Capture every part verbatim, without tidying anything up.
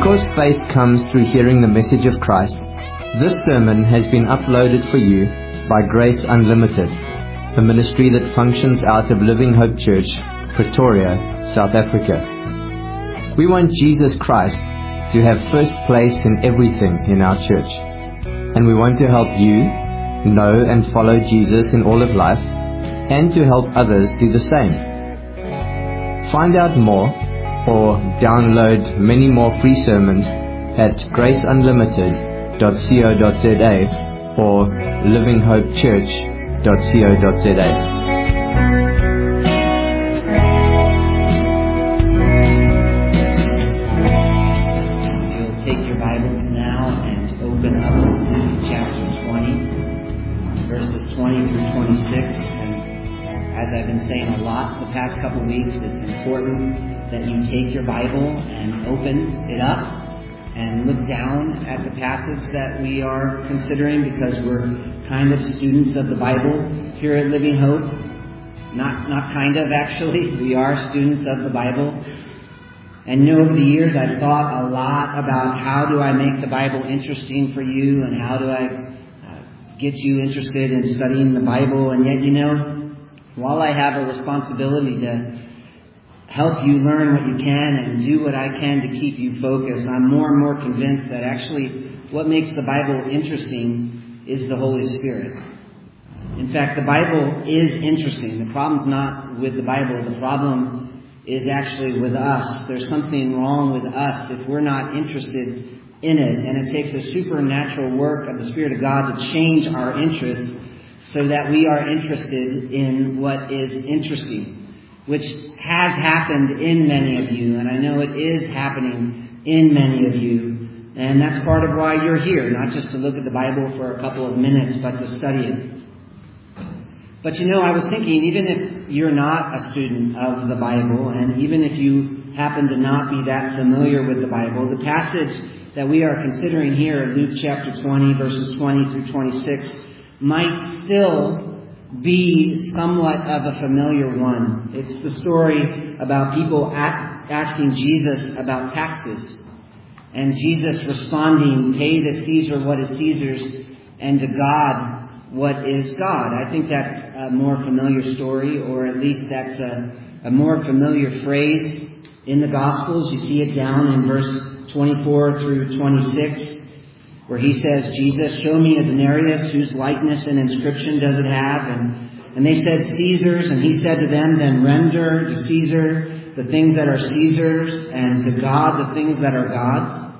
Because faith comes through hearing the message of Christ, this sermon has been uploaded for you by Grace Unlimited, a ministry that functions out of Living Hope Church, Pretoria, South Africa. We want Jesus Christ to have first place in everything in our church, and we want to help you know and follow Jesus in all of life, and to help others do the same. Find out more or download many more free sermons at grace unlimited dot co dot za or living hope church dot co dot za. As I've been saying a lot the past couple weeks, it's important that you take your Bible and open it up and look down at the passage that we are considering, because we're kind of students of the Bible here at Living Hope. Not, not kind of, actually. We are students of the Bible. And you know, over the years I've thought a lot about how do I make the Bible interesting for you, and how do I uh, get you interested in studying the Bible. And yet, you know, while I have a responsibility to help you learn what you can and do what I can to keep you focused, I'm more and more convinced that actually what makes the Bible interesting is the Holy Spirit. In fact, the Bible is interesting. The problem's not with the Bible. The problem is actually with us. There's something wrong with us if we're not interested in it. And it takes a supernatural work of the Spirit of God to change our interests so that we are interested in what is interesting, which has happened in many of you, and I know it is happening in many of you, and that's part of why you're here, not just to look at the Bible for a couple of minutes, but to study it. But you know, I was thinking, even if you're not a student of the Bible, and even if you happen to not be that familiar with the Bible, the passage that we are considering here in Luke chapter twenty, verses twenty through twenty-six, might still be somewhat of a familiar one. It's the story about people asking Jesus about taxes, and Jesus responding, "Pay to Caesar what is Caesar's, and to God what is God." I think that's a more familiar story, or at least that's a, a more familiar phrase in the Gospels. You see it down in verse twenty-four through twenty-six. Where he says, "Jesus, show me a denarius, whose likeness and inscription does it have?" And, and they said, "Caesar's." And he said to them, "Then render to Caesar the things that are Caesar's, and to God the things that are God's."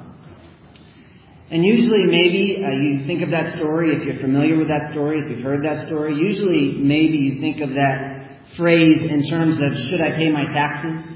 And usually maybe uh, you think of that story, if you're familiar with that story, if you've heard that story, usually maybe you think of that phrase in terms of, should I pay my taxes?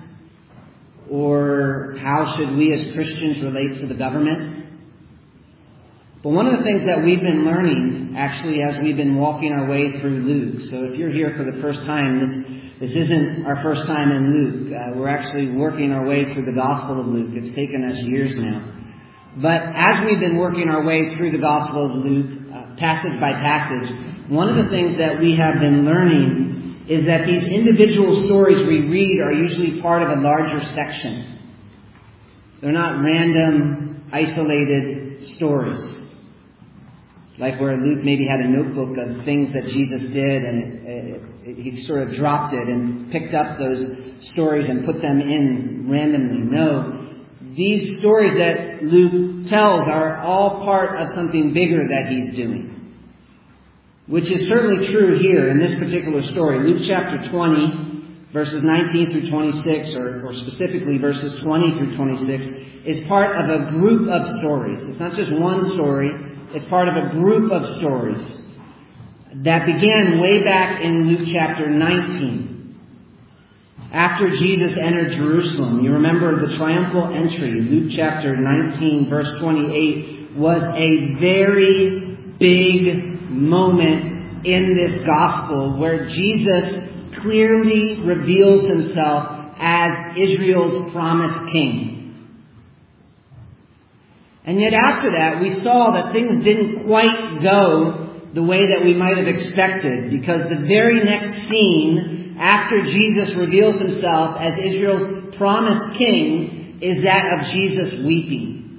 Or how should we as Christians relate to the government? But one of the things that we've been learning, actually, as we've been walking our way through Luke, so if you're here for the first time, this this isn't our first time in Luke. Uh, we're actually working our way through the Gospel of Luke. It's taken us years now. But as we've been working our way through the Gospel of Luke, uh, passage by passage, one of the things that we have been learning is that these individual stories we read are usually part of a larger section. They're not random, isolated stories. Like where Luke maybe had a notebook of things that Jesus did, and it, it, it, he sort of dropped it and picked up those stories and put them in randomly. No, these stories that Luke tells are all part of something bigger that he's doing. Which is certainly true here in this particular story. Luke chapter twenty, verses nineteen through twenty-six, or, or specifically verses twenty through twenty-six, is part of a group of stories. It's not just one story. It's part of a group of stories that began way back in Luke chapter nineteen. After Jesus entered Jerusalem, you remember the triumphal entry. Luke chapter nineteen, verse twenty-eight, was a very big moment in this gospel where Jesus clearly reveals himself as Israel's promised king. And yet after that, we saw that things didn't quite go the way that we might have expected, because the very next scene, after Jesus reveals himself as Israel's promised king, is that of Jesus weeping.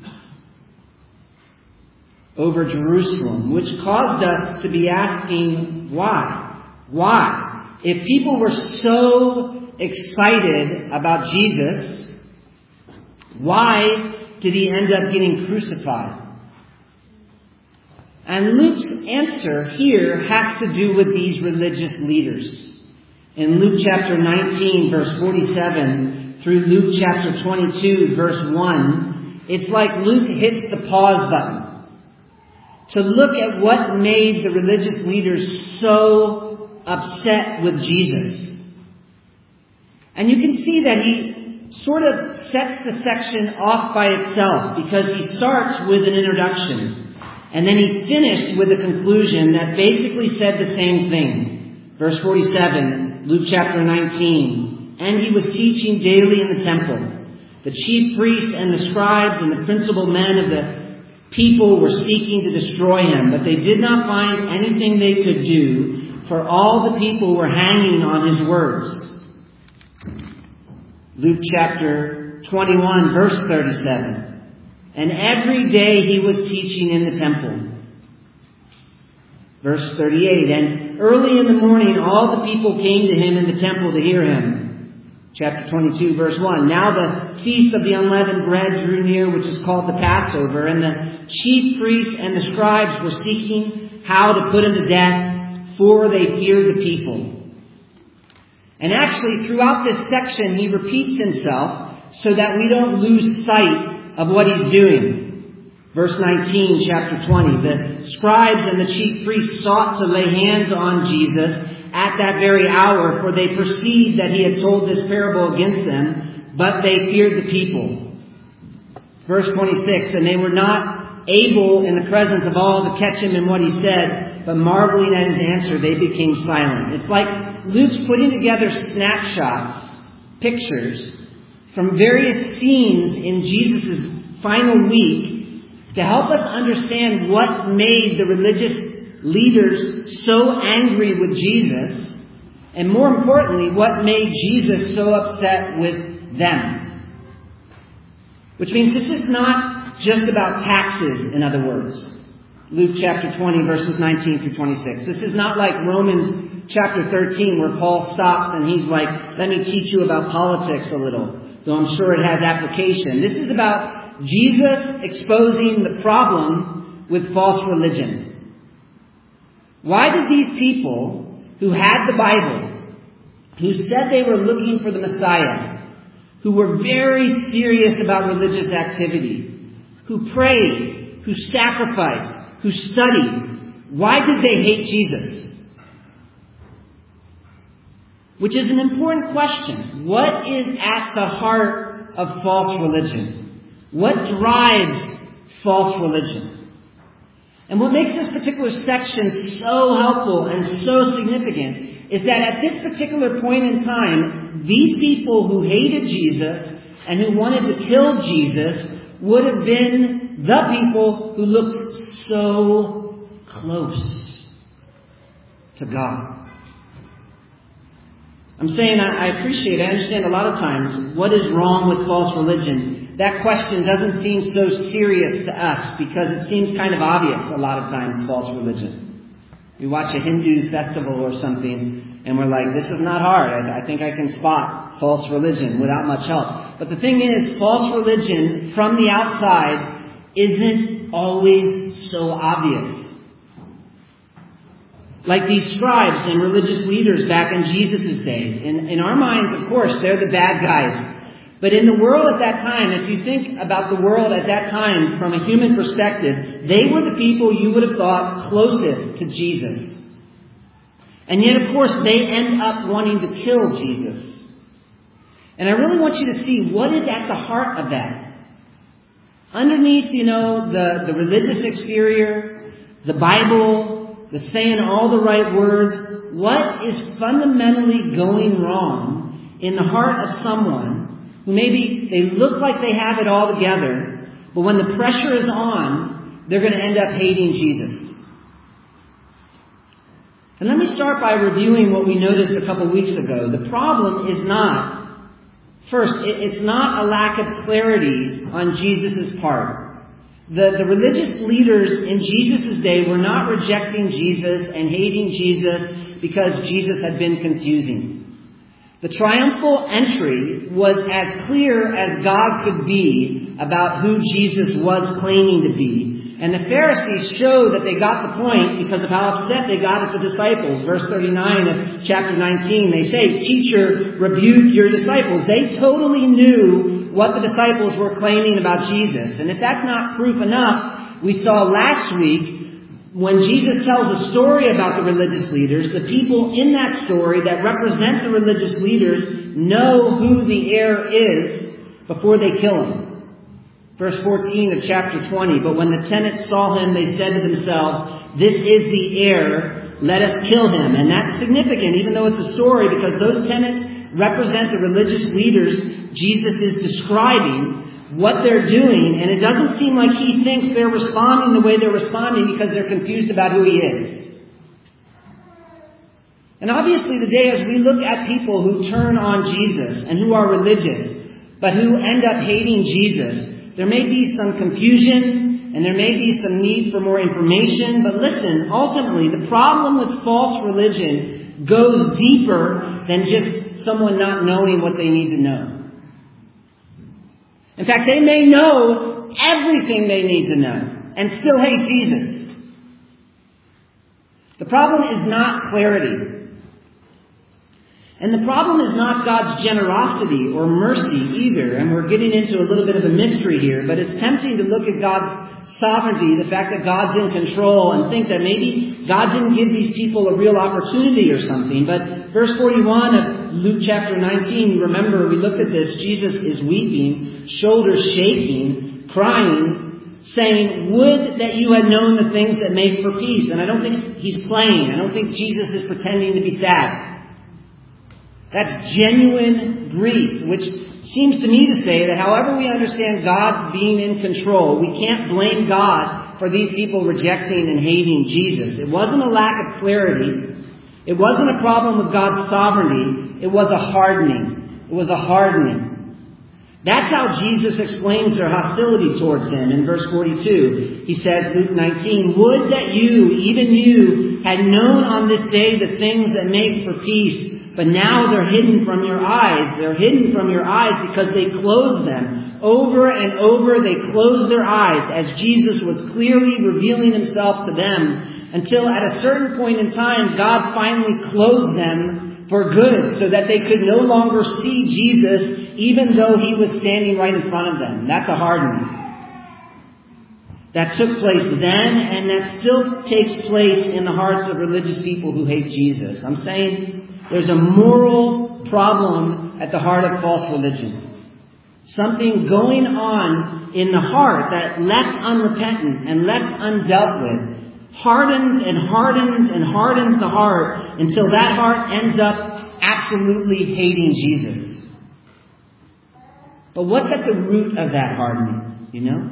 over Jerusalem, which caused us to be asking, why? Why? If people were so excited about Jesus, why did he end up getting crucified? And Luke's answer here has to do with these religious leaders. In Luke chapter nineteen, verse forty-seven, through Luke chapter twenty-two, verse one, it's like Luke hits the pause button to look at what made the religious leaders so upset with Jesus. And you can see that he sort of sets the section off by itself, because he starts with an introduction. And then he finished with a conclusion that basically said the same thing. Verse forty-seven, Luke chapter nineteen. And he was teaching daily in the temple. The chief priests and the scribes and the principal men of the people were seeking to destroy him, but they did not find anything they could do, for all the people were hanging on his words. Luke chapter twenty-one, verse thirty-seven. And every day he was teaching in the temple. Verse thirty-eight. And early in the morning all the people came to him in the temple to hear him. Chapter twenty-two, verse one. Now the feast of the unleavened bread drew near, which is called the Passover. And the chief priests and the scribes were seeking how to put him to death, for they feared the people. And actually, throughout this section, he repeats himself so that we don't lose sight of what he's doing. Verse nineteen, chapter twenty. The scribes and the chief priests sought to lay hands on Jesus at that very hour, for they perceived that he had told this parable against them, but they feared the people. Verse twenty-six. And they were not able in the presence of all to catch him in what he said, but marveling at his answer, they became silent. It's like Luke's putting together snapshots, pictures, from various scenes in Jesus' final week to help us understand what made the religious leaders so angry with Jesus, and more importantly, what made Jesus so upset with them. Which means this is not just about taxes, in other words. Luke chapter twenty, verses nineteen through twenty-six. This is not like Romans chapter thirteen, where Paul stops and he's like, let me teach you about politics a little, though I'm sure it has application. This is about Jesus exposing the problem with false religion. Why did these people who had the Bible, who said they were looking for the Messiah, who were very serious about religious activity, who prayed, who sacrificed, who studied, why did they hate Jesus? Which is an important question. What is at the heart of false religion? What drives false religion? And what makes this particular section so helpful and so significant is that at this particular point in time, these people who hated Jesus and who wanted to kill Jesus would have been the people who looked so close to God. I'm saying I appreciate, I understand a lot of times what is wrong with false religion. That question doesn't seem so serious to us because it seems kind of obvious a lot of times, false religion. We watch a Hindu festival or something and we're like, this is not hard. I, I think I can spot false religion without much help. But the thing is, false religion from the outside isn't always so obvious. Like these scribes and religious leaders back in Jesus' day. In, in our minds, of course, they're the bad guys. But in the world at that time, if you think about the world at that time from a human perspective, they were the people you would have thought closest to Jesus. And yet, of course, they end up wanting to kill Jesus. And I really want you to see what is at the heart of that. Underneath, you know, the, the religious exterior, the Bible, the saying all the right words, what is fundamentally going wrong in the heart of someone who maybe they look like they have it all together, but when the pressure is on, they're going to end up hating Jesus. And let me start by reviewing what we noticed a couple weeks ago. The problem is not, first, it's not a lack of clarity on Jesus' part. The, the religious leaders in Jesus' day were not rejecting Jesus and hating Jesus because Jesus had been confusing. The triumphal entry was as clear as God could be about who Jesus was claiming to be. And the Pharisees show that they got the point because of how upset they got at the disciples. Verse thirty-nine of chapter nineteen, they say, "Teacher, rebuke your disciples." They totally knew what the disciples were claiming about Jesus. And if that's not proof enough, we saw last week when Jesus tells a story about the religious leaders, the people in that story that represent the religious leaders know who the heir is before they kill him. Verse fourteen of chapter twenty, "But when the tenants saw him, they said to themselves, 'This is the heir, let us kill him.'" And that's significant, even though it's a story, because those tenants represent the religious leaders Jesus is describing, what they're doing, and it doesn't seem like he thinks they're responding the way they're responding because they're confused about who he is. And obviously today, as we look at people who turn on Jesus and who are religious, but who end up hating Jesus, there may be some confusion and there may be some need for more information. But listen, ultimately, the problem with false religion goes deeper than just someone not knowing what they need to know. In fact, they may know everything they need to know and still hate Jesus. The problem is not clarity. And the problem is not God's generosity or mercy either. And we're getting into a little bit of a mystery here. But it's tempting to look at God's sovereignty, the fact that God's in control, and think that maybe God didn't give these people a real opportunity or something. But verse forty-one of Luke chapter nineteen, remember we looked at this. Jesus is weeping, shoulders shaking, crying, saying, "Would that you had known the things that make for peace." And I don't think he's playing. I don't think Jesus is pretending to be sad. That's genuine grief, which seems to me to say that however we understand God's being in control, we can't blame God for these people rejecting and hating Jesus. It wasn't a lack of clarity. It wasn't a problem with God's sovereignty. It was a hardening. It was a hardening. That's how Jesus explains their hostility towards him in verse forty-two. He says, Luke nineteen, "Would that you, even you, had known on this day the things that make for peace, but now they're hidden from your eyes." They're hidden from your eyes because they closed them. Over and over they closed their eyes as Jesus was clearly revealing himself to them, until at a certain point in time God finally closed them for good, so that they could no longer see Jesus even though he was standing right in front of them. That's a hardening. That took place then, and that still takes place in the hearts of religious people who hate Jesus. I'm saying there's a moral problem at the heart of false religion. Something going on in the heart that, left unrepentant and left undealt with, hardens and hardens and hardens the heart until that heart ends up absolutely hating Jesus. But what's at the root of that hardening, you know?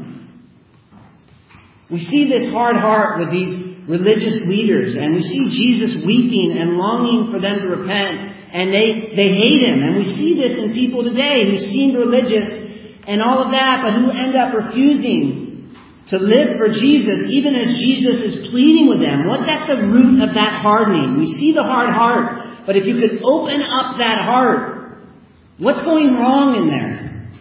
We see this hard heart with these religious leaders, and we see Jesus weeping and longing for them to repent, and they, they hate him. And we see this in people today who seem religious and all of that, but who end up refusing to live for Jesus, even as Jesus is pleading with them. What's at the root of that hardening? We see the hard heart, but if you could open up that heart, what's going wrong in there?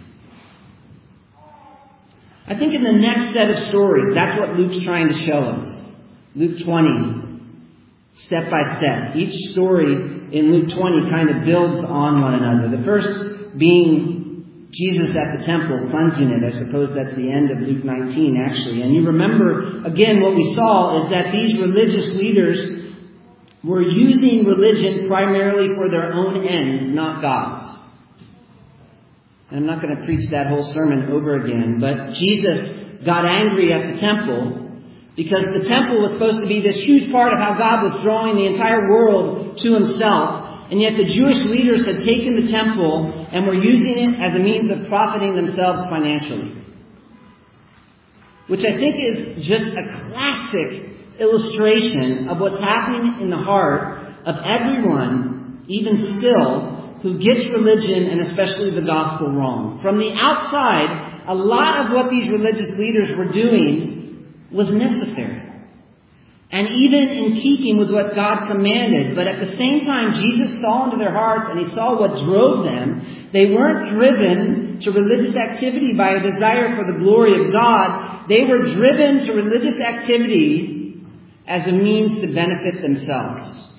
I think in the next set of stories, that's what Luke's trying to show us. Luke twenty, step by step. Each story in Luke twenty kind of builds on one another. The first being Jesus at the temple, cleansing it. I suppose that's the end of Luke nineteen, actually. And you remember, again, what we saw is that these religious leaders were using religion primarily for their own ends, not God's. And I'm not going to preach that whole sermon over again, but Jesus got angry at the temple because the temple was supposed to be this huge part of how God was drawing the entire world to himself. And yet the Jewish leaders had taken the temple and were using it as a means of profiting themselves financially. Which I think is just a classic illustration of what's happening in the heart of everyone, even still, who gets religion and especially the gospel wrong. From the outside, a lot of what these religious leaders were doing was necessary. And even in keeping with what God commanded. But at the same time, Jesus saw into their hearts and He saw what drove them. They weren't driven to religious activity by a desire for the glory of God. They were driven to religious activity as a means to benefit themselves.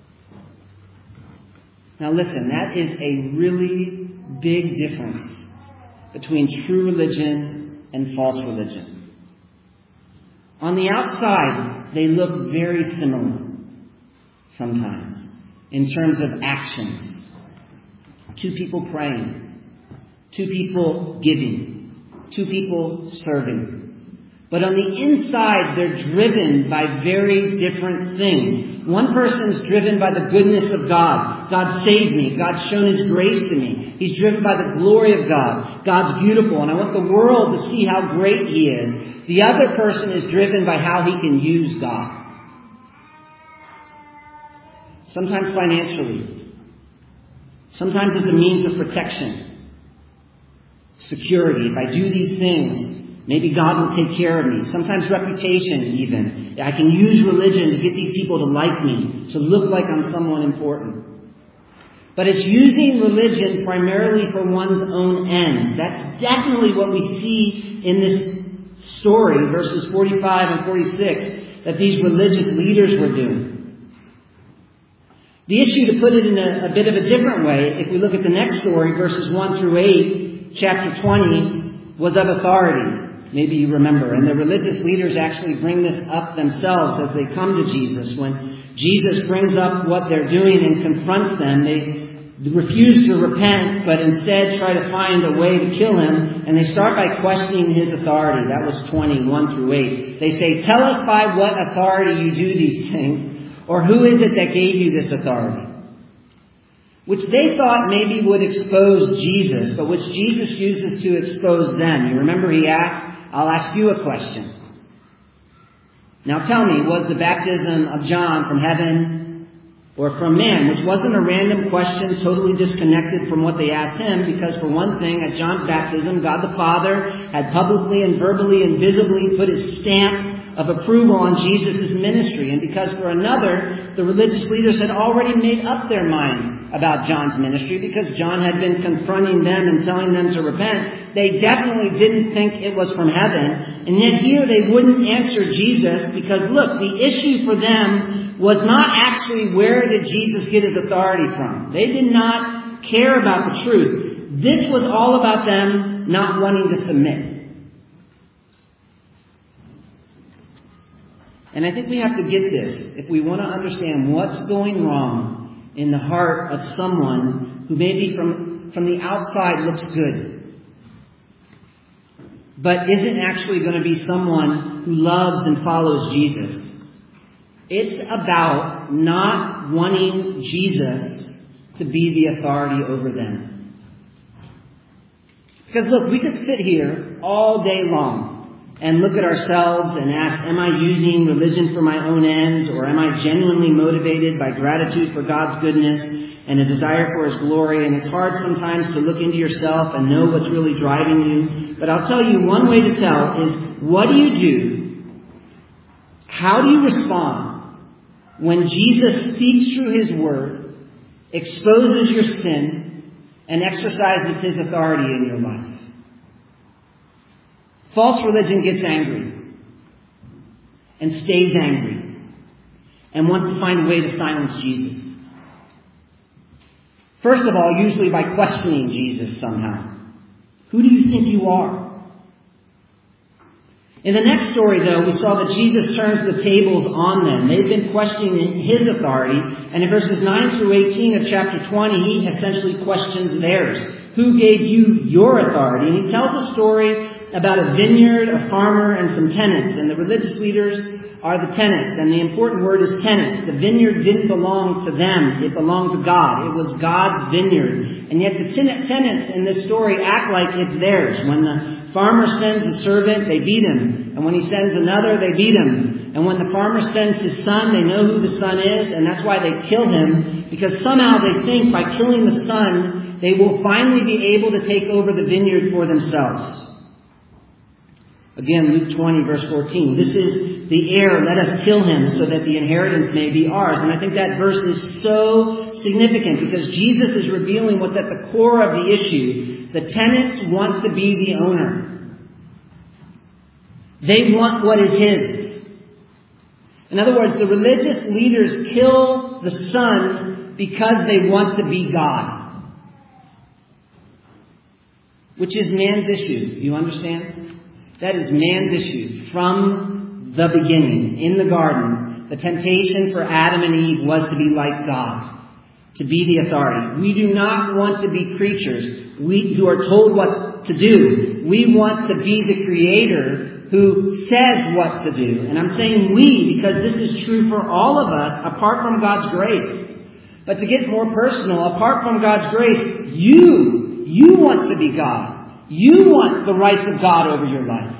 Now listen, that is a really big difference between true religion and false religion. On the outside, they look very similar sometimes in terms of actions. Two people praying, two people giving, two people serving. But on the inside, they're driven by very different things. One person's driven by the goodness of God. God saved me. God's shown His grace to me. He's driven by the glory of God. God's beautiful, and I want the world to see how great He is. The other person is driven by how he can use God. Sometimes financially. Sometimes as a means of protection. Security. If I do these things, maybe God will take care of me. Sometimes reputation even. I can use religion to get these people to like me, to look like I'm someone important. But it's using religion primarily for one's own ends. That's definitely what we see in this story, verses forty-five and forty-six, that these religious leaders were doing. The issue, to put it in a, a bit of a different way, if we look at the next story, verses one through eight, chapter twenty, was of authority. Maybe you remember. And the religious leaders actually bring this up themselves as they come to Jesus. When Jesus brings up what they're doing and confronts them, they refuse to repent, but instead try to find a way to kill Him. And they start by questioning His authority. That was twenty, one through eight. They say, tell us by what authority you do these things, or who is it that gave you this authority? Which they thought maybe would expose Jesus, but which Jesus uses to expose them. You remember He asked, I'll ask you a question. Now tell me, was the baptism of John from heaven or from man? Which wasn't a random question, totally disconnected from what they asked Him, because for one thing, at John's baptism, God the Father had publicly and verbally and visibly put His stamp of approval on Jesus' ministry. And because for another, the religious leaders had already made up their mind about John's ministry, because John had been confronting them and telling them to repent. They definitely didn't think it was from heaven. And yet here they wouldn't answer Jesus, because look, the issue for them was not actually where did Jesus get His authority from. They did not care about the truth. This was all about them not wanting to submit. And I think we have to get this if we want to understand what's going wrong in the heart of someone who maybe from, from the outside looks good, but isn't actually going to be someone who loves and follows Jesus. It's about not wanting Jesus to be the authority over them. Because look, we could sit here all day long and look at ourselves and ask, am I using religion for my own ends, or am I genuinely motivated by gratitude for God's goodness and a desire for His glory? And it's hard sometimes to look into yourself and know what's really driving you. But I'll tell you, one way to tell is, what do you do? How do you respond when Jesus speaks through His word, exposes your sin, and exercises His authority in your life? False religion gets angry and stays angry and wants to find a way to silence Jesus. First of all, usually by questioning Jesus somehow. Who do you think you are? In the next story, though, we saw that Jesus turns the tables on them. They've been questioning His authority, and in verses nine through eighteen of chapter twenty, He essentially questions theirs. Who gave you your authority? And He tells a story about a vineyard, a farmer, and some tenants. And the religious leaders are the tenants. And the important word is tenants. The vineyard didn't belong to them. It belonged to God. It was God's vineyard. And yet the ten- tenants in this story act like it's theirs. When the farmer sends a servant, they beat him. And when he sends another, they beat him. And when the farmer sends his son, they know who the son is. And that's why they kill him. Because somehow they think by killing the son, they will finally be able to take over the vineyard for themselves. Again, Luke twenty, verse fourteen. This is the heir, let us kill him so that the inheritance may be ours. And I think that verse is so significant because Jesus is revealing what's at the core of the issue. The tenants want to be the owner. They want what is his. In other words, the religious leaders kill the Son because they want to be God. Which is man's issue. You understand? That is man's issue. From the beginning, in the garden, the temptation for Adam and Eve was to be like God. To be the authority. We do not want to be creatures we, who are told what to do. We want to be the Creator who says what to do. And I'm saying we because this is true for all of us apart from God's grace. But to get more personal, apart from God's grace, you, you want to be God. You want the rights of God over your life.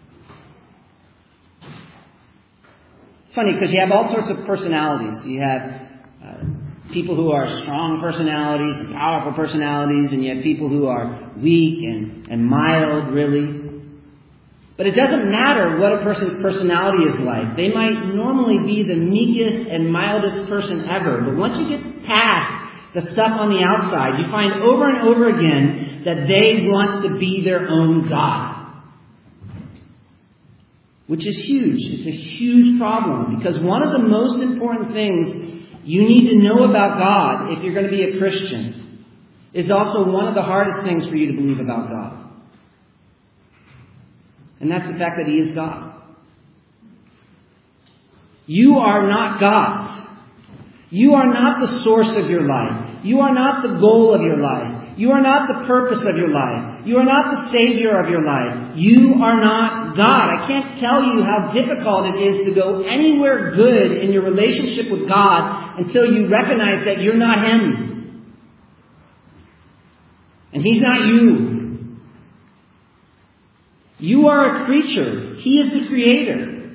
It's funny because you have all sorts of personalities. You have uh, people who are strong personalities and powerful personalities, and you have people who are weak and, and mild, really. But it doesn't matter what a person's personality is like. They might normally be the meekest and mildest person ever. But once you get past the stuff on the outside, you find over and over again that they want to be their own God. Which is huge. It's a huge problem. Because one of the most important things you need to know about God if you're going to be a Christian is also one of the hardest things for you to believe about God. And that's the fact that He is God. You are not God. You are not the source of your life. You are not the goal of your life. You are not the purpose of your life. You are not the Savior of your life. You are not God. I can't tell you how difficult it is to go anywhere good in your relationship with God until you recognize that you're not Him. And He's not you. You are a creature. He is the Creator.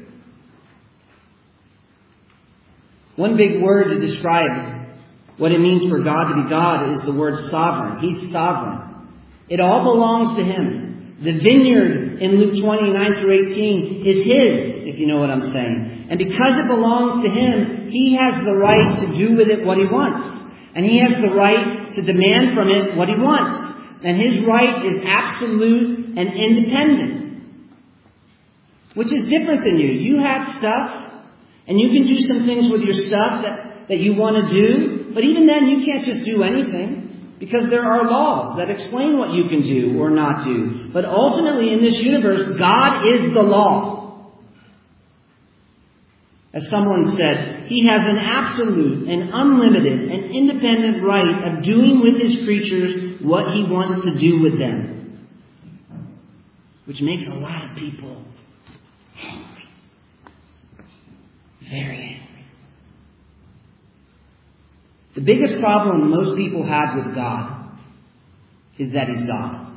One big word to describe what it means for God to be God is the word sovereign. He's sovereign. It all belongs to Him. The vineyard in Luke twenty-nine through eighteen is His, if you know what I'm saying. And because it belongs to Him, He has the right to do with it what He wants. And He has the right to demand from it what He wants. And His right is absolute and independent. Which is different than you. You have stuff, and you can do some things with your stuff that, that you want to do. But even then, you can't just do anything. Because there are laws that explain what you can do or not do. But ultimately, in this universe, God is the law. As someone said, He has an absolute and unlimited and independent right of doing with His creatures what He wants to do with them. Which makes a lot of people angry. Very angry. The biggest problem most people have with God is that He's God.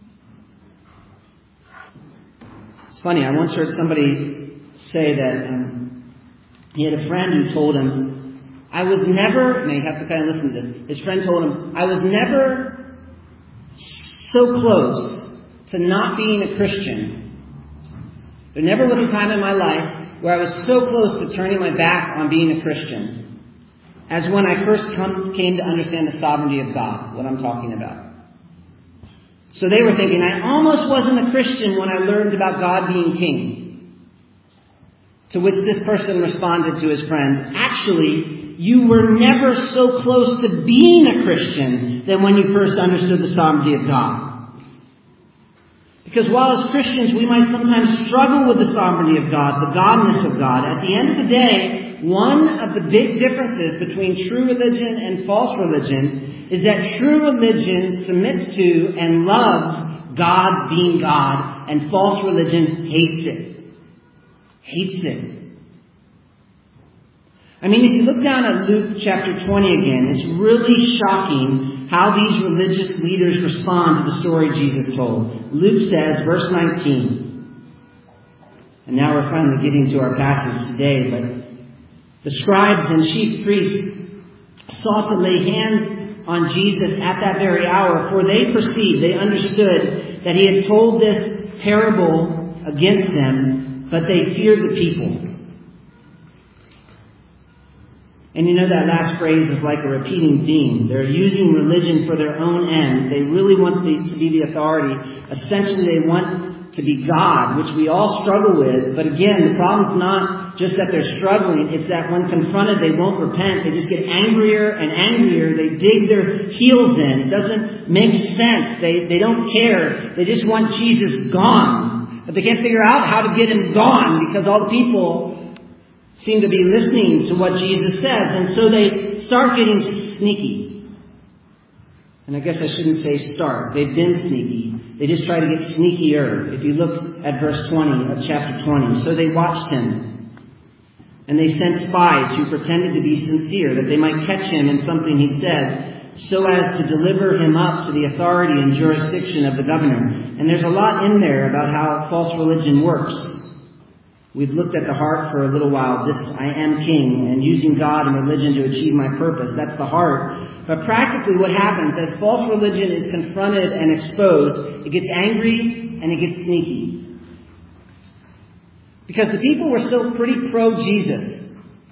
It's funny, I once heard somebody say that um, he had a friend who told him, I was never, now you have to kind of listen to this, his friend told him, I was never so close to not being a Christian. There never was a time in my life where I was so close to turning my back on being a Christian as when I first come, came to understand the sovereignty of God, what I'm talking about. So they were thinking, I almost wasn't a Christian when I learned about God being king. To which this person responded to his friend, actually, you were never so close to being a Christian than when you first understood the sovereignty of God. Because while as Christians we might sometimes struggle with the sovereignty of God, the godness of God, at the end of the day, one of the big differences between true religion and false religion is that true religion submits to and loves God being God, and false religion hates it. Hates it. I mean, if you look down at Luke chapter twenty again, it's really shocking how these religious leaders respond to the story Jesus told. Luke says, verse nineteen, and now we're finally getting to our passage today, but the scribes and chief priests sought to lay hands on Jesus at that very hour, for they perceived, they understood that He had told this parable against them, but they feared the people. And you know that last phrase is like a repeating theme. They're using religion for their own ends. They really want to be the authority. Essentially, they want to be God, which we all struggle with. But again, the problem is not just that they're struggling. It's that when confronted, they won't repent. They just get angrier and angrier. They dig their heels in. It doesn't make sense. They, they don't care. They just want Jesus gone. But they can't figure out how to get him gone because all the people seem to be listening to what Jesus says. And so they start getting sneaky. And I guess I shouldn't say start. They've been sneaky. They just try to get sneakier. If you look at verse twenty of chapter twenty. So they watched him. And they sent spies who pretended to be sincere, that they might catch him in something he said, so as to deliver him up to the authority and jurisdiction of the governor. And there's a lot in there about how false religion works. We've looked at the heart for a little while. This, I am king, and using God and religion to achieve my purpose. That's the heart. But practically what happens, as false religion is confronted and exposed, it gets angry and it gets sneaky. Because the people were still pretty pro-Jesus.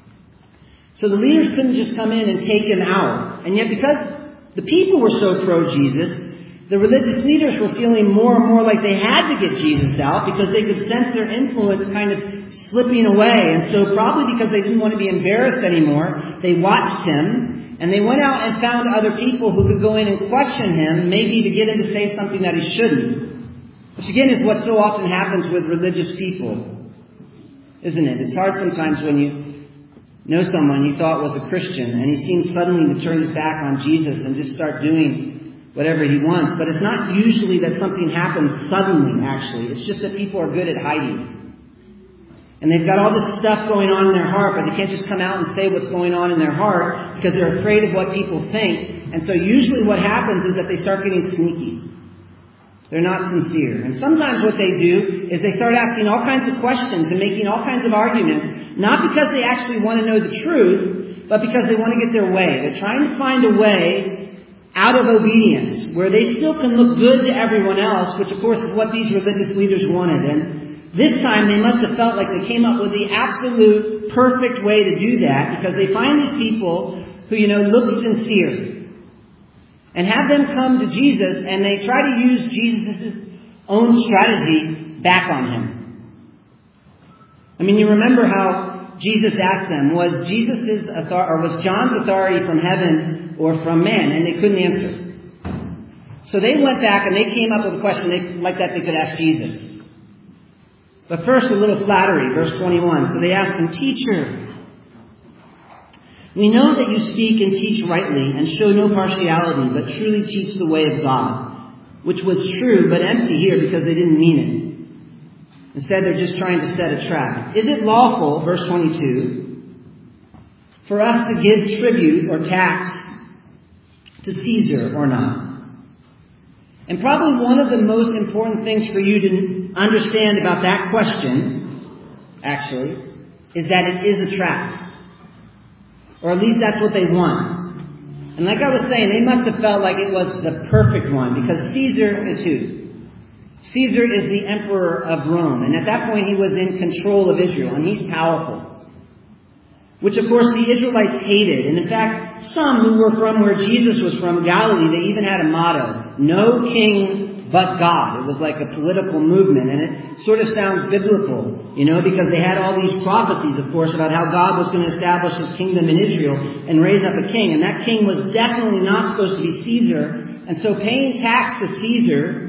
So the leaders couldn't just come in and take him out. And yet because the people were so pro-Jesus, the religious leaders were feeling more and more like they had to get Jesus out because they could sense their influence kind of slipping away. And so probably because they didn't want to be embarrassed anymore, they watched him and they went out and found other people who could go in and question him, maybe to get him to say something that he shouldn't. Which again is what so often happens with religious people, isn't it? It's hard sometimes when you know someone you thought was a Christian and he seems suddenly to turn his back on Jesus and just start doing whatever he wants. But it's not usually that something happens suddenly, actually. It's just that people are good at hiding. And they've got all this stuff going on in their heart, but they can't just come out and say what's going on in their heart because they're afraid of what people think. And so usually what happens is that they start getting sneaky. They're not sincere. And sometimes what they do is they start asking all kinds of questions and making all kinds of arguments, not because they actually want to know the truth, but because they want to get their way. They're trying to find a way out of obedience, where they still can look good to everyone else, which of course is what these religious leaders wanted. And this time they must have felt like they came up with the absolute perfect way to do that, because they find these people who, you know, look sincere and have them come to Jesus, and they try to use Jesus' own strategy back on him. I mean, you remember how Jesus asked them, was Jesus's authority, or was John's authority from heaven or from man? And they couldn't answer. So they went back and they came up with a question they, like that they could ask Jesus. But first, a little flattery, verse twenty-one. So they asked him, Teacher, we know that you speak and teach rightly and show no partiality, but truly teach the way of God, which was true but empty here because they didn't mean it. Instead, they're just trying to set a trap. Is it lawful, verse twenty-two, for us to give tribute or tax to Caesar or not? And probably one of the most important things for you to understand about that question, actually, is that it is a trap. Or at least that's what they want. And like I was saying, they must have felt like it was the perfect one, because Caesar is who? Caesar is the emperor of Rome. And at that point he was in control of Israel, and he's powerful. Which of course the Israelites hated. And in fact, some who were from where Jesus was from, Galilee, they even had a motto, no king but God. It was like a political movement, and it sort of sounds biblical, you know, because they had all these prophecies, of course, about how God was going to establish his kingdom in Israel and raise up a king. And that king was definitely not supposed to be Caesar. And so paying tax to Caesar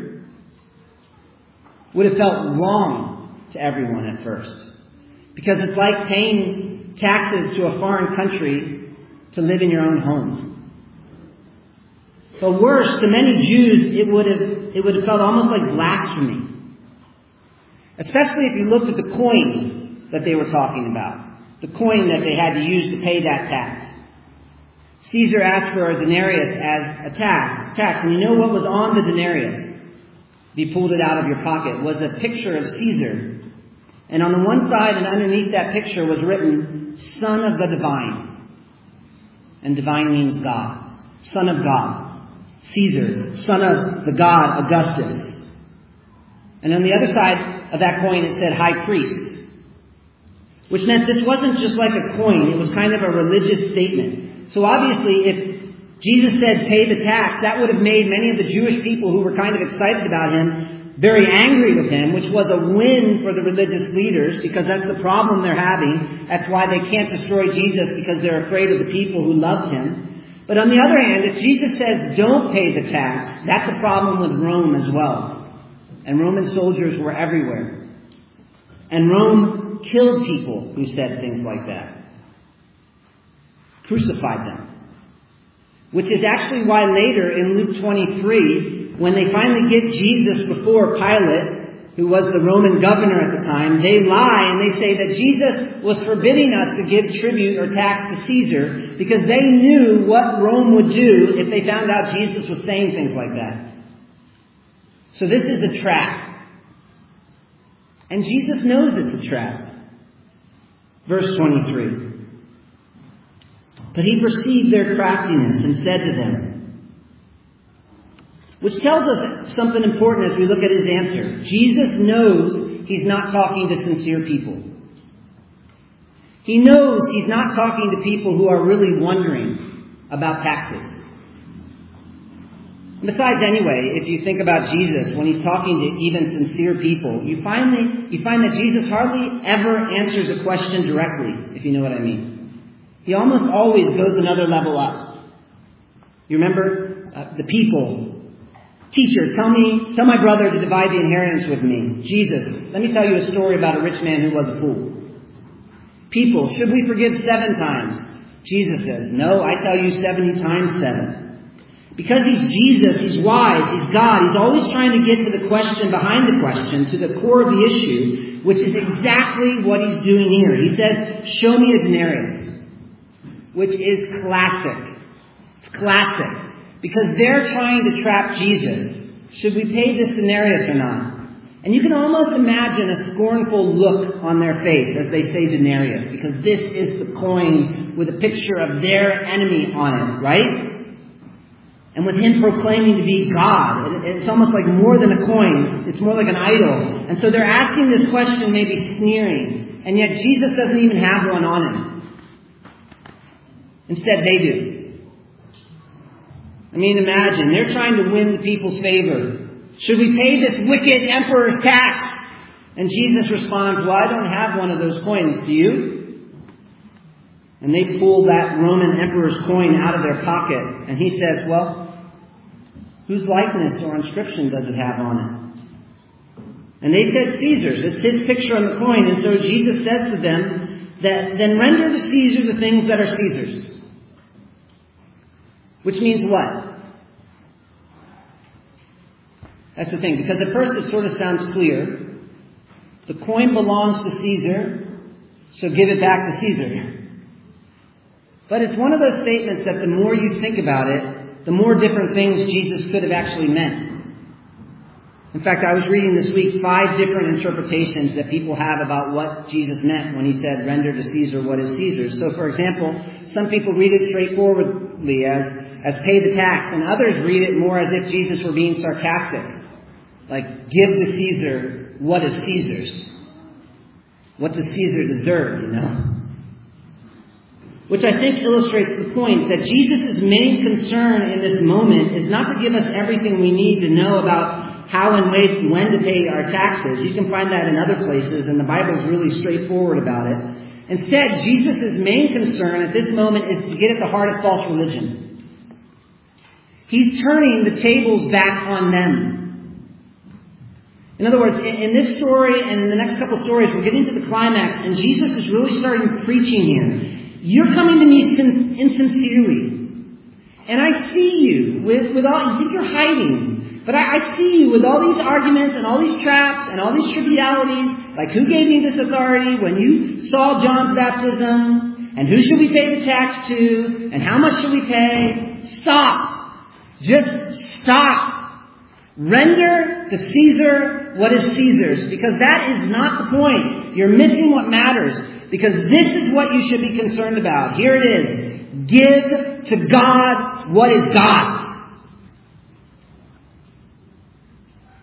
would have felt wrong to everyone at first. Because it's like paying taxes to a foreign country to live in your own home. But worse, to many Jews, it would have it would have felt almost like blasphemy. Especially if you looked at the coin that they were talking about. The coin that they had to use to pay that tax. Caesar asked for a denarius as a tax. tax. And you know what was on the denarius? If you pulled it out of your pocket, was a picture of Caesar. And on the one side and underneath that picture was written, Son of the Divine. And divine means God. Son of God. Caesar, son of the god Augustus. And on the other side of that coin it said high priest, which meant this wasn't just like a coin. It was kind of a religious statement. So obviously, if Jesus said pay the tax, that would have made many of the Jewish people who were kind of excited about him very angry with him, which was a win for the religious leaders, because that's the problem they're having. That's why they can't destroy Jesus, because they're afraid of the people who loved him. But on the other hand, if Jesus says don't pay the tax, that's a problem with Rome as well. And Roman soldiers were everywhere. And Rome killed people who said things like that. Crucified them. Which is actually why later in Luke twenty-three, when they finally get Jesus before Pilate, who was the Roman governor at the time, they lie and they say that Jesus was forbidding us to give tribute or tax to Caesar because they knew what Rome would do if they found out Jesus was saying things like that. So this is a trap. And Jesus knows it's a trap. Verse twenty-three. But he perceived their craftiness and said to them, which tells us something important as we look at his answer. Jesus knows he's not talking to sincere people. He knows he's not talking to people who are really wondering about taxes. Besides, anyway, if you think about Jesus, when he's talking to even sincere people, you finally you find that Jesus hardly ever answers a question directly, if you know what I mean. He almost always goes another level up. You remember uh, the people. Teacher, tell me, tell my brother to divide the inheritance with me. Jesus, let me tell you a story about a rich man who was a fool. People, should we forgive seven times? Jesus says, no, I tell you seventy times seven. Because he's Jesus, he's wise, he's God, he's always trying to get to the question behind the question, to the core of the issue, which is exactly what he's doing here. He says, show me a denarius. Which is classic. It's classic. Because they're trying to trap Jesus. Should we pay this denarius or not? And you can almost imagine a scornful look on their face as they say denarius. Because this is the coin with a picture of their enemy on it, right? And with him proclaiming to be God. It's almost like more than a coin. It's more like an idol. And so they're asking this question, maybe sneering. And yet Jesus doesn't even have one on him. Instead, they do. I mean, imagine, they're trying to win the people's favor. Should we pay this wicked emperor's tax? And Jesus responds, well, I don't have one of those coins, do you? And they pull that Roman emperor's coin out of their pocket. And he says, well, whose likeness or inscription does it have on it? And they said Caesar's. It's his picture on the coin. And so Jesus says to them, that then render to Caesar the things that are Caesar's. Which means what? That's the thing. Because at first it sort of sounds clear. The coin belongs to Caesar, so give it back to Caesar. But it's one of those statements that the more you think about it, the more different things Jesus could have actually meant. In fact, I was reading this week five different interpretations that people have about what Jesus meant when he said, render to Caesar what is Caesar's. So, for example, some people read it straightforwardly as, as pay the tax, and others read it more as if Jesus were being sarcastic. Like, give to Caesar what is Caesar's. What does Caesar deserve, you know? Which I think illustrates the point that Jesus' main concern in this moment is not to give us everything we need to know about how and when to pay our taxes. You can find that in other places, and the Bible is really straightforward about it. Instead, Jesus' main concern at this moment is to get at the heart of false religion. He's turning the tables back on them. In other words, in, in this story and in the next couple stories, we're getting to the climax, and Jesus is really starting preaching here. You're coming to me sin- insincerely. And I see you with, with all, you think you're hiding. But I, I see you with all these arguments and all these traps and all these trivialities. Like, who gave me this authority when you saw John's baptism? And who should we pay the tax to? And how much should we pay? Stop. Just stop. Render to Caesar what is Caesar's. Because that is not the point. You're missing what matters. Because this is what you should be concerned about. Here it is. Give to God what is God's.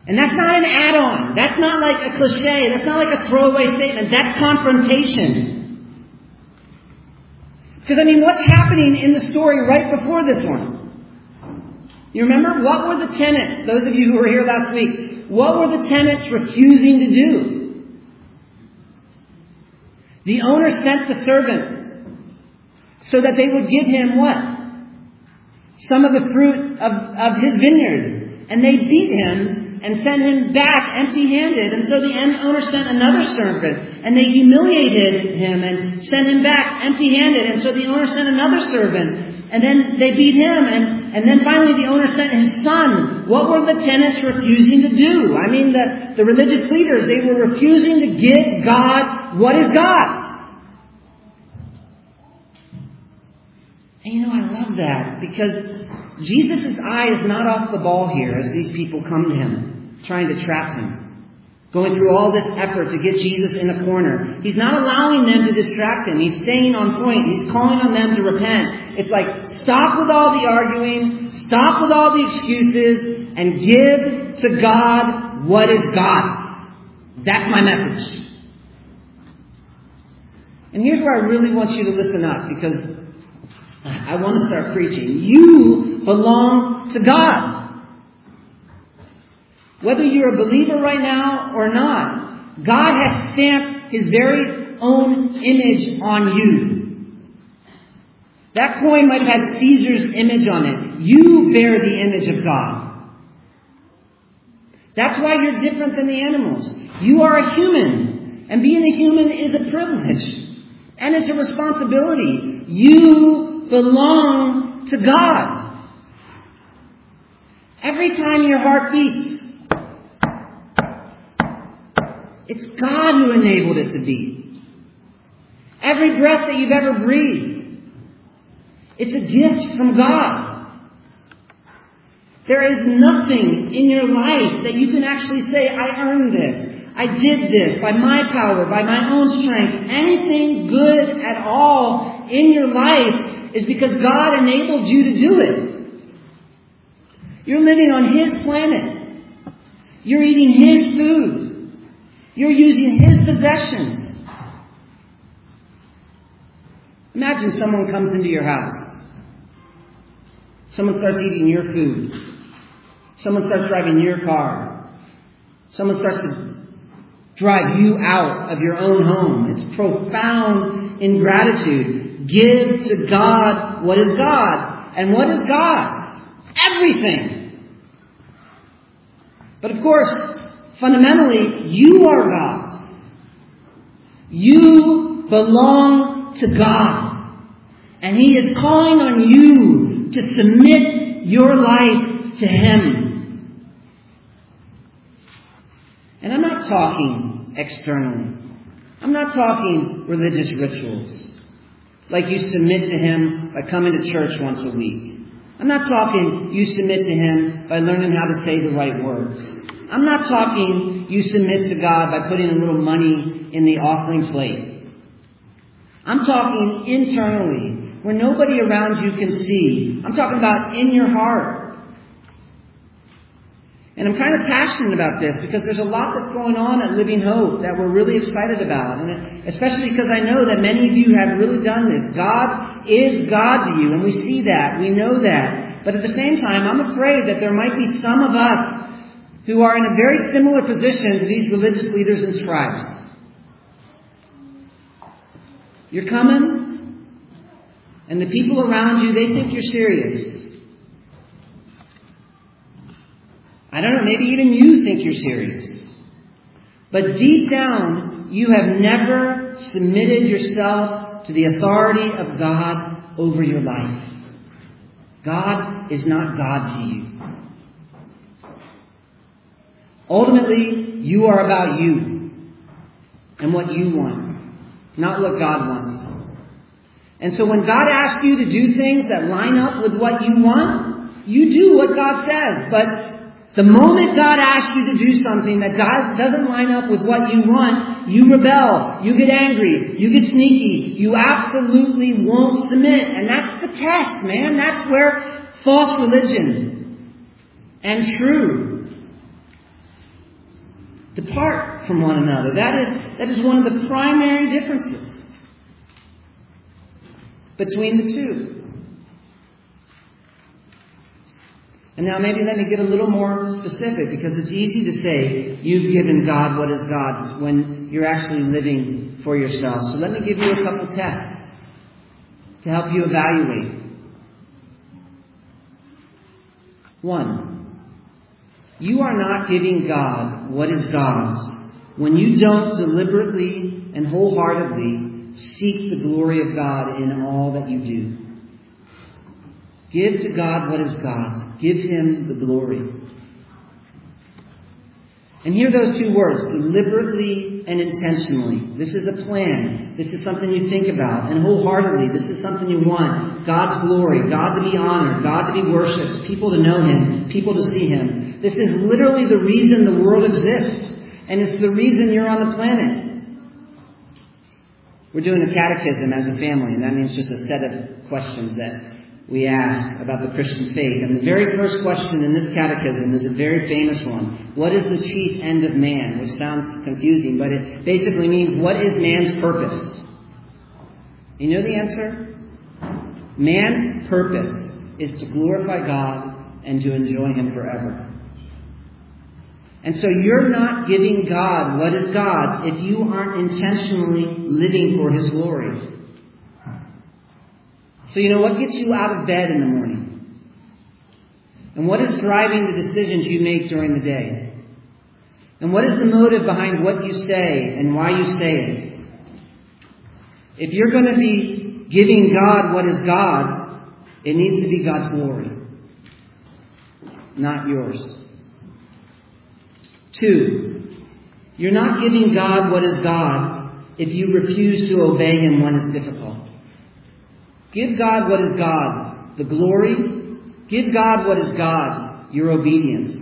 And that's not an add-on. That's not like a cliche. That's not like a throwaway statement. That's confrontation. Because, I mean, what's happening in the story right before this one? You remember? What were the tenants, those of you who were here last week, what were the tenants refusing to do? The owner sent the servant so that they would give him what? Some of the fruit of, of his vineyard. And they beat him and sent him back empty-handed. And so the owner sent another servant, and they humiliated him and sent him back empty-handed. And so the owner sent another servant, and then they beat him. And, and then finally the owner sent his son. What were the tenants refusing to do? I mean, the, the religious leaders, they were refusing to give God what is God's. And you know, I love that, because Jesus' eye is not off the ball here as these people come to him, trying to trap him, going through all this effort to get Jesus in a corner. He's not allowing them to distract him. He's staying on point. He's calling on them to repent. It's like, stop with all the arguing, stop with all the excuses, and give to God what is God's. That's my message. And here's where I really want you to listen up, because I want to start preaching. You belong to God. Whether you're a believer right now or not, God has stamped His very own image on you. That coin might have had Caesar's image on it. You bear the image of God. That's why you're different than the animals. You are a human. And being a human is a privilege. And it's a responsibility. You belong to God. Every time your heart beats, it's God who enabled it to beat. Every breath that you've ever breathed, it's a gift from God. There is nothing in your life that you can actually say, I earned this. I did this by my power, by my own strength. Anything good at all in your life is because God enabled you to do it. You're living on His planet. You're eating His food. You're using His possessions. Imagine someone comes into your house. Someone starts eating your food. Someone starts driving your car. Someone starts to drive you out of your own home. It's profound ingratitude. Give to God what is God's. And what is God's? Everything. But of course, fundamentally, you are God's. You belong to God. And He is calling on you to submit your life to Him. And I'm not talking externally. I'm not talking religious rituals. Like you submit to Him by coming to church once a week. I'm not talking you submit to Him by learning how to say the right words. I'm not talking you submit to God by putting a little money in the offering plate. I'm talking internally, where nobody around you can see. I'm talking about in your heart. And I'm kind of passionate about this because there's a lot that's going on at Living Hope that we're really excited about. And especially because I know that many of you have really done this. God is God to you, and we see that. We know that. But at the same time, I'm afraid that there might be some of us who are in a very similar position to these religious leaders and scribes. You're coming, and the people around you, they think you're serious. I don't know, maybe even you think you're serious. But deep down, you have never submitted yourself to the authority of God over your life. God is not God to you. Ultimately, you are about you and what you want, not what God wants. And so when God asks you to do things that line up with what you want, you do what God says. But the moment God asks you to do something that doesn't line up with what you want, you rebel, you get angry, you get sneaky, you absolutely won't submit. And that's the test, man. That's where false religion and true Depart from one another. That is, that is one of the primary differences between the two. And now maybe let me get a little more specific, because it's easy to say you've given God what is God's when you're actually living for yourself. So let me give you a couple tests to help you evaluate. One, you are not giving God what is God's when you don't deliberately and wholeheartedly seek the glory of God in all that you do. Give to God what is God's. Give Him the glory. And hear those two words, deliberately and intentionally. This is a plan. This is something you think about. And wholeheartedly, this is something you want. God's glory, God to be honored, God to be worshipped, people to know Him, people to see Him. This is literally the reason the world exists. And it's the reason you're on the planet. We're doing a catechism as a family, and that means just a set of questions that we ask about the Christian faith. And the very first question in this catechism is a very famous one. What is the chief end of man? Which sounds confusing, but it basically means, what is man's purpose? You know the answer? Man's purpose is to glorify God and to enjoy Him forever. And so you're not giving God what is God's if you aren't intentionally living for His glory. So you know, what gets you out of bed in the morning? And what is driving the decisions you make during the day? And what is the motive behind what you say and why you say it? If you're going to be giving God what is God's, it needs to be God's glory, not yours. Two, you're not giving God what is God's if you refuse to obey Him when it's difficult. Give God what is God's, the glory. Give God what is God's, your obedience.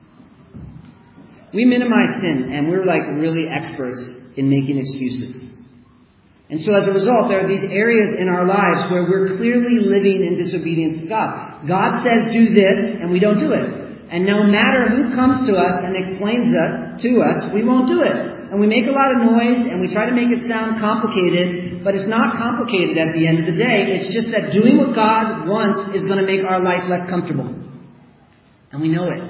We minimize sin, and we're like really experts in making excuses. And so as a result, there are these areas in our lives where we're clearly living in disobedience to God. God says do this, and we don't do it. And no matter who comes to us and explains it to us, we won't do it. And we make a lot of noise, and we try to make it sound complicated, but it's not complicated at the end of the day. It's just that doing what God wants is going to make our life less comfortable. And we know it.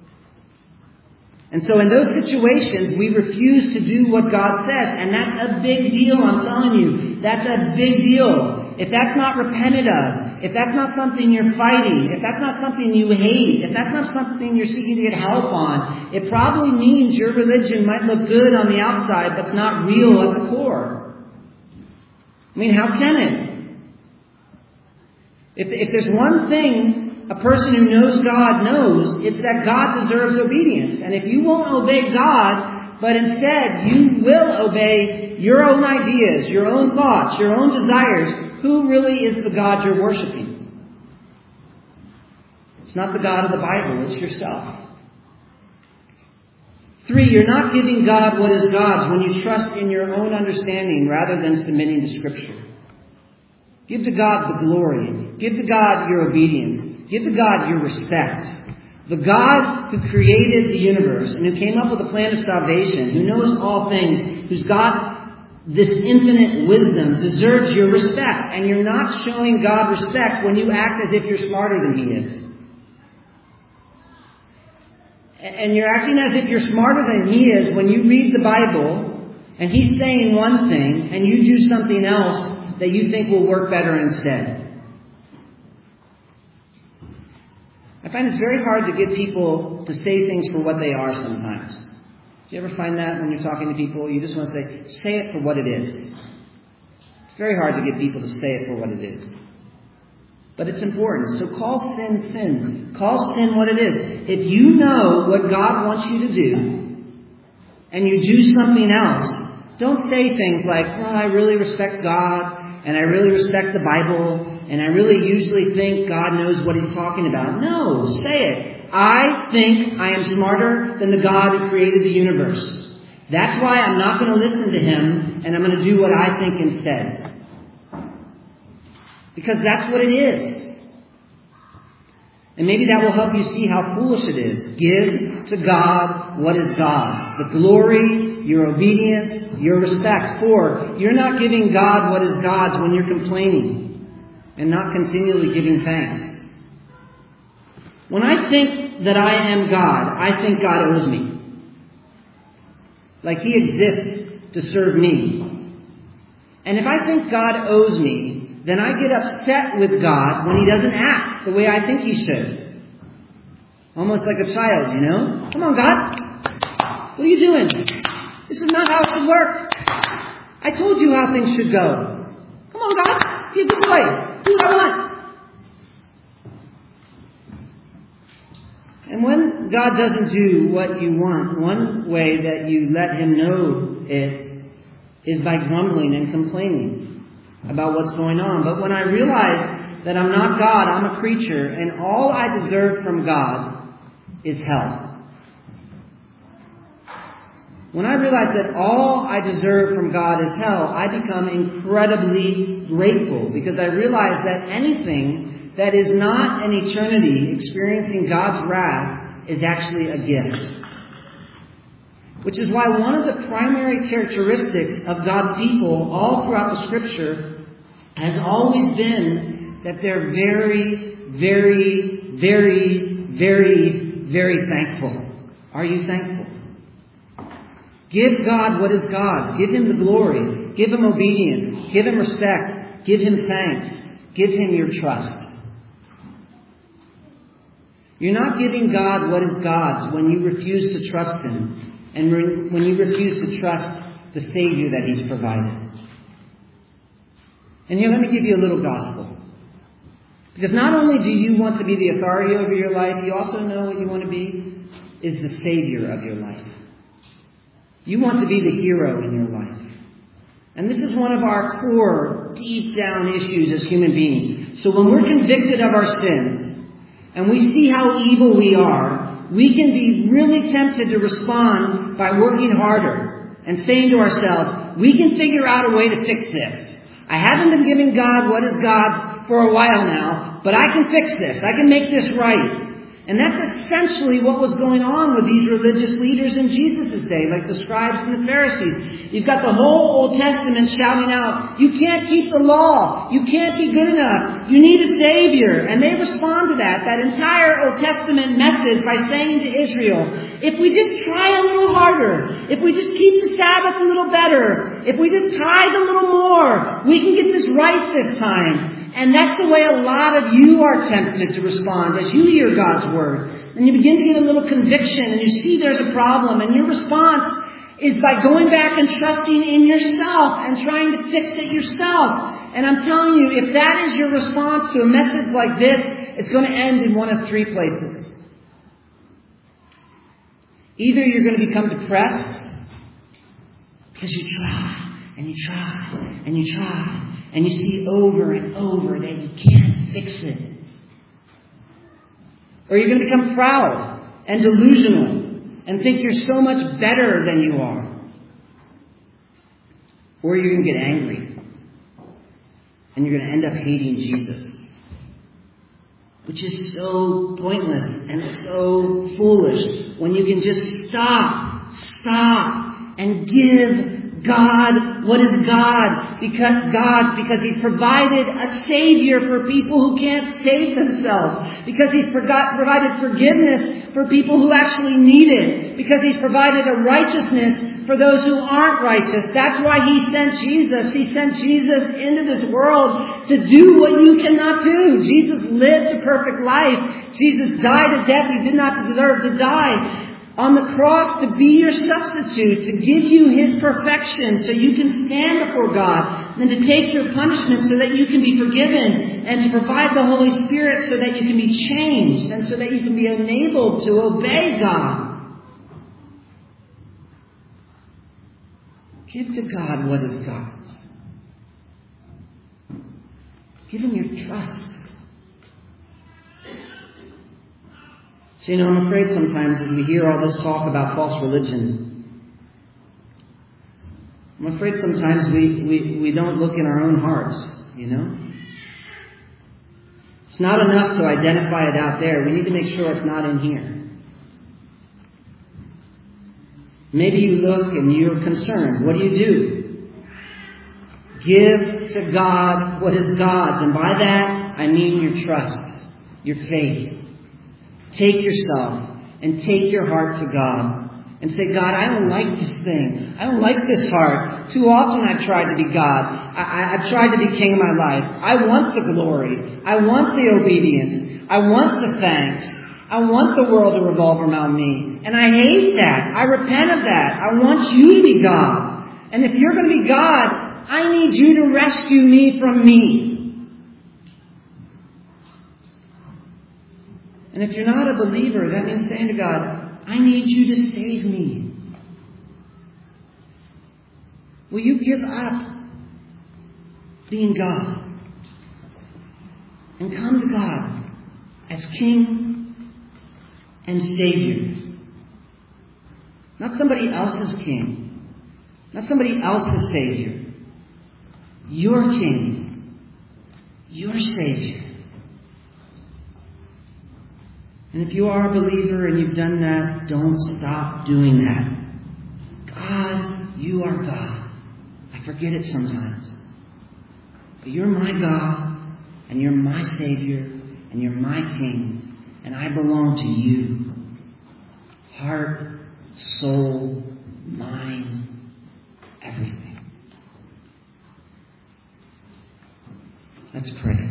And so in those situations, we refuse to do what God says. And that's a big deal, I'm telling you. That's a big deal. If that's not repented of, if that's not something you're fighting, if that's not something you hate, if that's not something you're seeking to get help on, it probably means your religion might look good on the outside, but it's not real at the core. I mean, how can it? If, if there's one thing a person who knows God knows, it's that God deserves obedience. And if you won't obey God, but instead you will obey your own ideas, your own thoughts, your own desires, who really is the God you're worshiping? It's not the God of the Bible, it's yourself. Three, you're not giving God what is God's when you trust in your own understanding rather than submitting to Scripture. Give to God the glory. Give to God your obedience. Give to God your respect. The God who created the universe and who came up with a plan of salvation, who knows all things, who's got this infinite wisdom, deserves your respect. And you're not showing God respect when you act as if you're smarter than He is. And you're acting as if you're smarter than He is when you read the Bible and He's saying one thing and you do something else that you think will work better instead. I find it's very hard to get people to say things for what they are sometimes. Do you ever find that when you're talking to people? You just want to say, say it for what it is. It's very hard to get people to say it for what it is. But it's important. So call sin, sin. Call sin what it is. If you know what God wants you to do, and you do something else, don't say things like, well, I really respect God, and I really respect the Bible, and I really usually think God knows what He's talking about. No, say it. I think I am smarter than the God who created the universe. That's why I'm not going to listen to Him, and I'm going to do what I think instead. Because that's what it is. And maybe that will help you see how foolish it is. Give to God what is God's. The glory, your obedience, your respect. For you're not giving God what is God's when you're complaining and not continually giving thanks. When I think that I am God, I think God owes me. Like He exists to serve me. And if I think God owes me, then I get upset with God when He doesn't act the way I think He should. Almost like a child, you know? Come on, God. What are you doing? This is not how it should work. I told you how things should go. Come on, God. Be a good boy. Do what I want. And when God doesn't do what you want, one way that you let Him know it is by grumbling and complaining about what's going on. But when I realize that I'm not God, I'm a creature, and all I deserve from God is hell. When I realize that all I deserve from God is hell, I become incredibly grateful, because I realize that anything that is not an eternity experiencing God's wrath is actually a gift. Which is why one of the primary characteristics of God's people all throughout the Scripture has always been that they're very, very, very, very, very thankful. Are you thankful? Give God what is God's. Give Him the glory. Give Him obedience. Give Him respect. Give Him thanks. Give Him your trust. You're not giving God what is God's when you refuse to trust Him. And when you refuse to trust the Savior that He's provided. And here, let me give you a little gospel. Because not only do you want to be the authority over your life, you also know what you want to be is the Savior of your life. You want to be the hero in your life. And this is one of our core, deep down issues as human beings. So when we're convicted of our sins, and we see how evil we are, we can be really tempted to respond by working harder and saying to ourselves, we can figure out a way to fix this. I haven't been giving God what is God's for a while now, but I can fix this. I can make this right. And that's essentially what was going on with these religious leaders in Jesus' day, like the scribes and the Pharisees. You've got the whole Old Testament shouting out, you can't keep the law. You can't be good enough. You need a Savior. And they respond to that, that entire Old Testament message by saying to Israel, if we just try a little harder, if we just keep the Sabbath a little better, if we just tithe a little more, we can get this right this time. And that's the way a lot of you are tempted to respond as you hear God's Word. And you begin to get a little conviction and you see there's a problem. And your response is by going back and trusting in yourself and trying to fix it yourself. And I'm telling you, if that is your response to a message like this, it's going to end in one of three places. Either you're going to become depressed because you try and you try and you try. And you see over and over that you can't fix it. Or you're going to become proud and delusional and think you're so much better than you are. Or you're going to get angry. And you're going to end up hating Jesus. Which is so pointless and so foolish when you can just stop, stop, and give God what is God because God's because He's provided a Savior for people who can't save themselves, because He's forgot, provided forgiveness for people who actually need it, because He's provided a righteousness for those who aren't righteous. That's why He sent Jesus. He sent Jesus into this world to do what you cannot do. Jesus lived a perfect life. Jesus died a death He did not deserve to die on the cross to be your substitute, to give you His perfection so you can stand before God, and to take your punishment so that you can be forgiven, and to provide the Holy Spirit so that you can be changed and so that you can be enabled to obey God. Give to God what is God's. Give Him your trust. So, you know, I'm afraid sometimes as we hear all this talk about false religion, I'm afraid sometimes we, we, we don't look in our own hearts, you know. It's not enough to identify it out there. We need to make sure it's not in here. Maybe you look and you're concerned. What do you do? Give to God what is God's. And by that, I mean your trust, your faith. Take yourself and take your heart to God. And say, God, I don't like this thing. I don't like this heart. Too often I've tried to be God. I, I, I've tried to be king of my life. I want the glory. I want the obedience. I want the thanks. I want the world to revolve around me. And I hate that. I repent of that. I want you to be God. And if you're going to be God, I need you to rescue me from me. And if you're not a believer, that means saying to God, I need you to save me. Will you give up being God and come to God as King and Savior? Not somebody else's King, not somebody else's Savior. Your King, your Savior. And if you are a believer and you've done that, don't stop doing that. God, you are God. I forget it sometimes. But you're my God, and you're my Savior, and you're my King, and I belong to you. Heart, soul, mind, everything. Let's pray.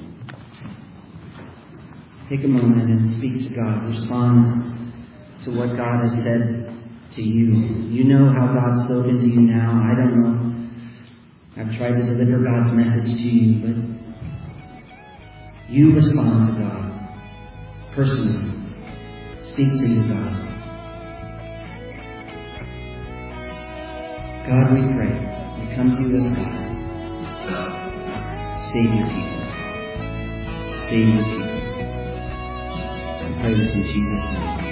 Take a moment and speak to God. Respond to what God has said to you. You know how God's spoken to you now. I don't know. I've tried to deliver God's message to you, but you respond to God personally. Speak to you, God. God, we pray. We come to you as God. Save your people. Save your people. I pray this in Jesus' name.